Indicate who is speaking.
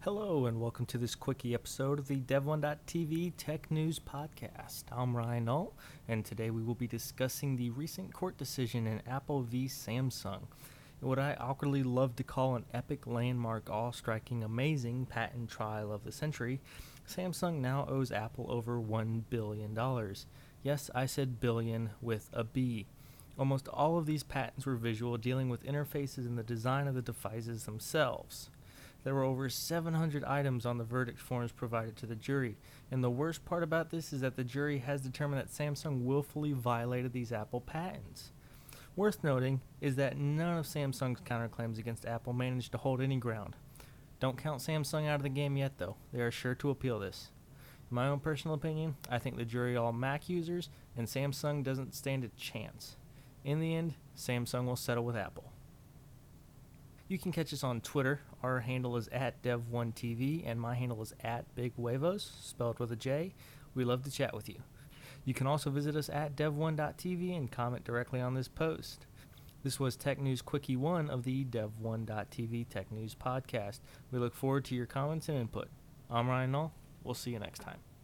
Speaker 1: Hello, and welcome to this quickie episode of the Dev1.tv Tech News Podcast. I'm Ryan Null, and today we will be discussing the recent court decision in Apple v. Samsung. In what I awkwardly love to call an epic, landmark, awe-striking, amazing patent trial of the century, Samsung now owes Apple over $1 billion. Yes, I said billion with a B. Almost all of these patents were visual, dealing with interfaces and the design of the devices themselves. There were over 700 items on the verdict forms provided to the jury, and the worst part about this is that the jury has determined that Samsung willfully violated these Apple patents. Worth noting is that none of Samsung's counterclaims against Apple managed to hold any ground. Don't count Samsung out of the game yet, though. They are sure to appeal this. In my own personal opinion, I think the jury are all Mac users, and Samsung doesn't stand a chance. In the end, Samsung will settle with Apple. You can catch us on Twitter. Our handle is @Dev1TV, and my handle is @BigWavos, spelled with a J. We love to chat with you. You can also visit us at Dev1.tv and comment directly on this post. This was Tech News Quickie 1 of the Dev1.tv Tech News Podcast. We look forward to your comments and input. I'm Ryan Null. We'll see you next time.